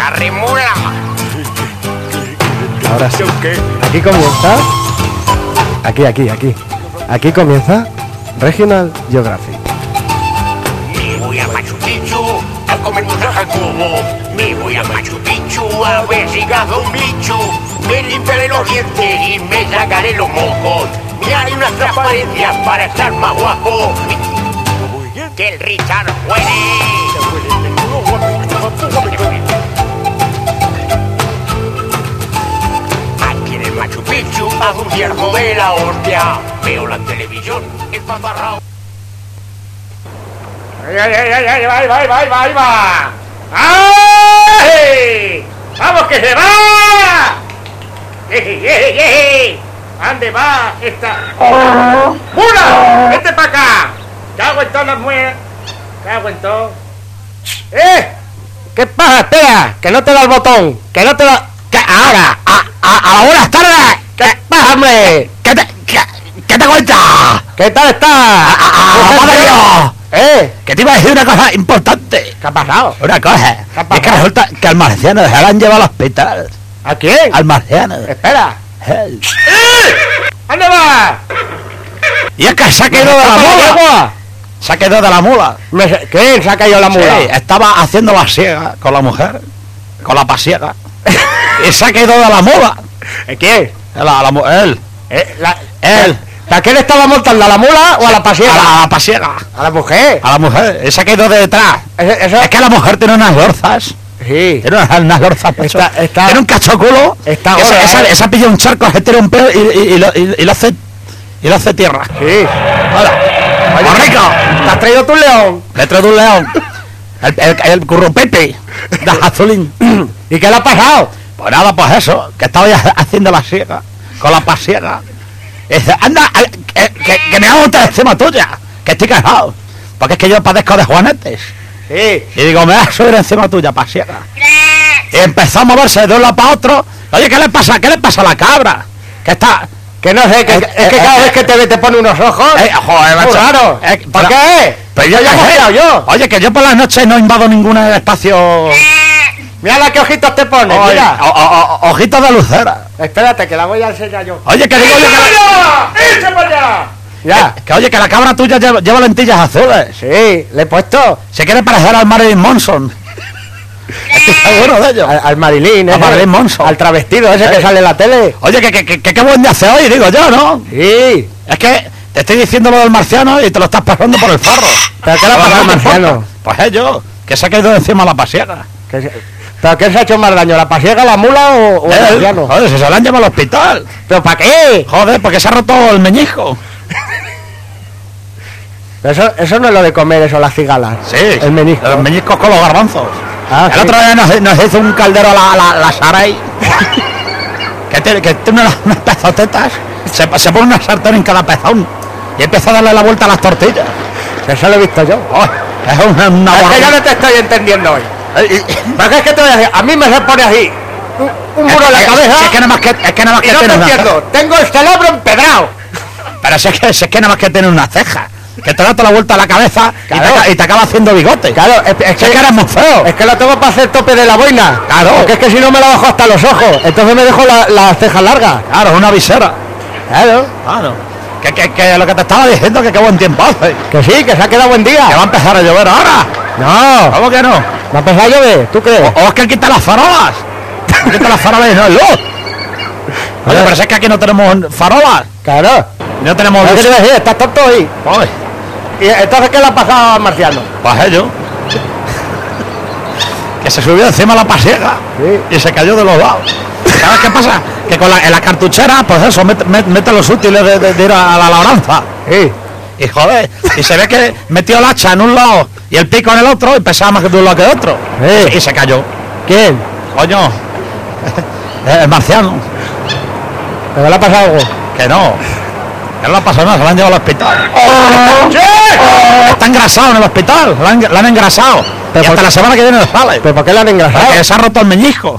remula. Ahora sí. Aquí comienza. Aquí comienza Regional Geographic. Me voy a Machu Picchu a comer mucho jacobo. Me voy a Machu Picchu a ver si cazo un bicho. Me limpiaré los dientes y me sacaré los mocos. Me haré unas transparencias para estar más guapo. Que el Richard huele. Aquí en el Machu Picchu hago un cierzo de la hostia. Veo la televisión espatarrao. ¡Ahí va! ¡Ay! ¡Vamos que se va! ¿Dónde va esta? ¡Mula! ¡Vete para acá! ¡Cago en todas las muelas! ¡Cago en todo! ¿Qué pasa? Espera, que no te da el botón, que no te da... ¿Qué? Ahora, a buenas tardes. ¿Qué pasa, hombre? ¿Qué te cuentas? ¿Qué tal estás? ¡Madre Dios! Que te iba a decir una cosa importante. ¿Qué ha pasado? Una cosa. ¿Qué ha pasado? Es que resulta que al marciano se lo han llevado al hospital. ¿A quién? Al marciano. Espera. ¿Dónde vas? Y es que se ha quedado de la mula. Se ha quedado de la mula. ¿Quién se ha caído la mula? Sí, estaba haciendo la siega con la mujer. Con la pasiega. Y se ha quedado de la mula. ¿Quién? Él. Él. ¿A quién estaba montando? ¿A la mula o a la pasiega? A la pasiega. ¿A la mujer? A la mujer. Y se ha quedado de detrás. Eso... Es que la mujer tiene unas lorzas. Sí. Tiene unas lorzas. Está... Tiene un cachoculo. Está gorda, esa pilla un charco, se tira un pelo y lo hace tierra. Sí. ¡Hola! ¡Rico! ¿Te has traído tu león? Le he traído un león. El currupepe de Azulín. ¿Y qué le ha pasado? Pues nada, pues eso, que estaba ya haciendo la siega, con la pasiega. Y dice, anda, que me hago otra encima tuya, que estoy casado. Porque es que yo padezco de juanetes. Sí. Y digo, me vas a subir encima tuya, pasiega. Y empezó a moverse de un lado para otro. Oye, ¿qué le pasa? ¿Qué le pasa a la cabra? Que está... Que no sé, es que cada vez que te ve te pone unos ojos. Joder, macho. Raro. ¿Por qué? Pero yo ya qué hemos sé. quedado yo. Oye, que yo por las noches no invado ningún espacio. Mira la que ojitos te pone, Oye, mira. ojitos de lucera. Espérate, que la voy a enseñar yo. Oye, que digo yo que ¡Echa para allá! Ya. que oye, que la cabra tuya lleva lentillas azules. Sí, le he puesto. Se quiere parecer al Marilyn Manson. Estoy seguro de ello. Al Marilyn, A Marilyn Manson. al travestido ese que sale en la tele. Oye, que qué buen día hace hoy, digo yo, ¿no? Sí. Es que te estoy diciendo lo del marciano y te lo estás pasando por el forro. ¿Pero qué le ha pasado al marciano? Pues ello, que se ha caído encima la pasiega. ¿Pero qué se ha hecho más daño? ¿La pasiega, la mula o el marciano? Joder, si se la han llevado al hospital. ¿Pero para qué? Joder, porque se ha roto el meñisco. Eso no es lo de comer, eso, las cigalas. Sí, El menisco. los meñiscos con los garbanzos. Ah, El sí. otro día nos hizo un caldero la Saray. que tiene unas pezotetas. Se pone una sartén en cada pezón. Y empieza a darle la vuelta a las tortillas. Eso lo he visto yo. Oh, es una Es que yo no te estoy entendiendo hoy. Porque es que te voy a decir, a mí me se pone así un muro en la cabeza. Es que nada más que y no te tiene una entiendo. ceja. Tengo el cerebro empedrado. Pero si es que nada más que tiene una ceja. Que te da toda la vuelta a la cabeza Claro. y te acaba haciendo bigote. Claro, es Es que eres muy feo. Es que lo tengo para hacer tope de la boina. Claro. Porque es que si no me la bajo hasta los ojos. Entonces me dejo las cejas largas. Claro, es una visera. Claro. Claro. Que lo que te estaba diciendo, que qué buen tiempo hace. Que sí, que se ha quedado buen Que día. va a empezar a llover ahora. No. ¿Cómo que no? ¿Va a empezar a llover? ¿Tú crees? O es que él quita las farolas. Quita las farolas y no es luz. Oye, pero si es que aquí no tenemos farolas. Claro. No tenemos ¿Qué luz. te decir? Estás tonto ahí. Oye, ¿Y entonces qué le ha pasado al marciano? pues ello. Que se subió encima de la pasiega. Sí. Y se cayó de los lados. ¿Sabes qué pasa? Que en la cartuchera, pues eso, mete los útiles de ir a la labranza. Sí. Y joder, y se ve que metió el hacha en un lado y el pico en el otro y pesaba más que de un lado que de otro. Y se cayó. ¿Quién? Coño, el marciano. ¿Pero le ha pasado algo? Que no. Que no le ha pasado nada, se lo han llevado al hospital. ¡Sí! Está engrasado en el hospital, lo han engrasado. Pero Y hasta la semana que viene no sale. ¿Pero por qué le han engrasado? Porque se ha roto el meñisco.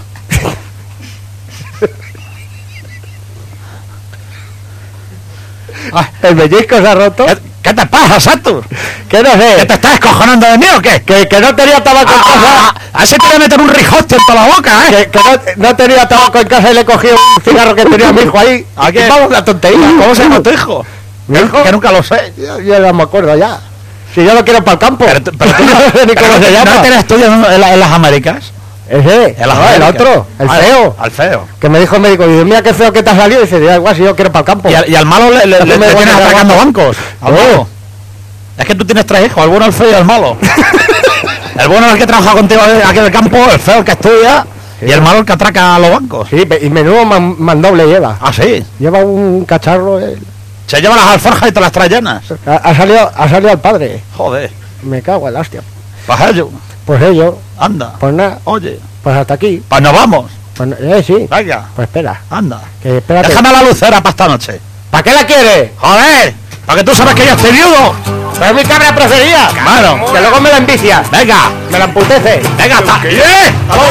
¿El pellizco se ha roto? ¿Qué te pasa, Satur? Que no ¿Que sé. te estás escojonando de mí o qué? Que no tenía tabaco en casa. Así te voy a meter un rijote en toda la boca, Que no tenía tabaco en casa y le cogí un cigarro que tenía mi hijo ahí. ¿A qué? Vamos, la tontería. ¿Cómo se llama tu hijo? ¿Mi hijo? Que nunca lo sé. Yo no me acuerdo ya. Si yo lo quiero para el campo. Pero tú no sé ni cómo se llama. ¿No tienes estudios en las Américas? Ese, el otro, el feo. Al feo. Que me dijo el médico, dice, mira qué feo que te ha salido. Y dice, da igual si yo quiero para el campo. Y al malo le tienes atracando bancos. Al malo. Es que tú tienes 3 hijos, el bueno, el feo y el malo. El bueno es el que trabaja contigo aquí en el campo, el feo el que estudia, y el malo el que atraca a los bancos. Sí, y menudo mandoble lleva. Ah, sí. Lleva un cacharro. Se lleva las alforjas y te las trae llenas. Ha salido al padre. Joder. Me cago en la hostia. Pues ello. Pues ello. Anda. Pues nada. Oye. Pues hasta aquí. Pues nos vamos. Pues, sí. Venga. Pues espera. Anda. Que espérate. Déjame la lucera para esta noche. ¿Para qué la quieres? Joder. Para que tú sabes que yo estoy viudo. Pero es mi cabra preferida. Claro. Que luego me la envicia. Venga. Me la emputece. Venga, hasta. ¿Qué? ¡Eh!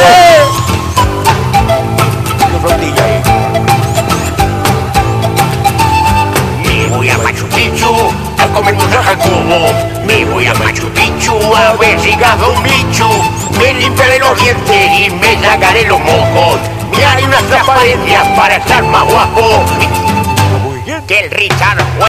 Me voy a Machu Picchu a comer un jacobo. Me voy a Machu Picchu a ver si cazo un bicho. Me limpiaré los dientes y me sacaré los mocos. Me haré unas transparencias para estar más guapo. Que el Richard